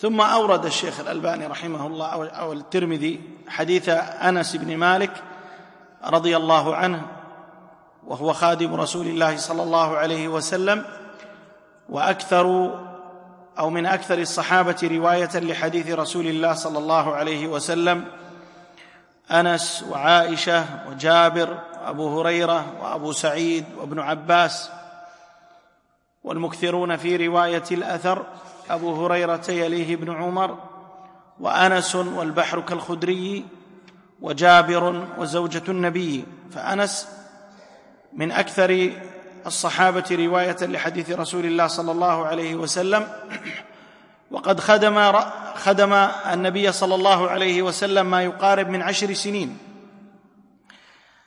ثم أورد الشيخ الألباني رحمه الله أو الترمذي حديث أنس بن مالك رضي الله عنه، وهو خادم رسول الله صلى الله عليه وسلم، من أكثر الصحابة رواية لحديث رسول الله صلى الله عليه وسلم أنس وعائشة وجابر وأبو هريرة وأبو سعيد وابن عباس، والمكثرون في رواية الأثر أبو هريرة يليه ابن عمر وأنس والبحر كالخدري وجابر وزوجة النبي. فأنس من أكثر الصحابة رواية لحديث رسول الله صلى الله عليه وسلم، وقد خدم النبي صلى الله عليه وسلم ما يقارب من 10 سنين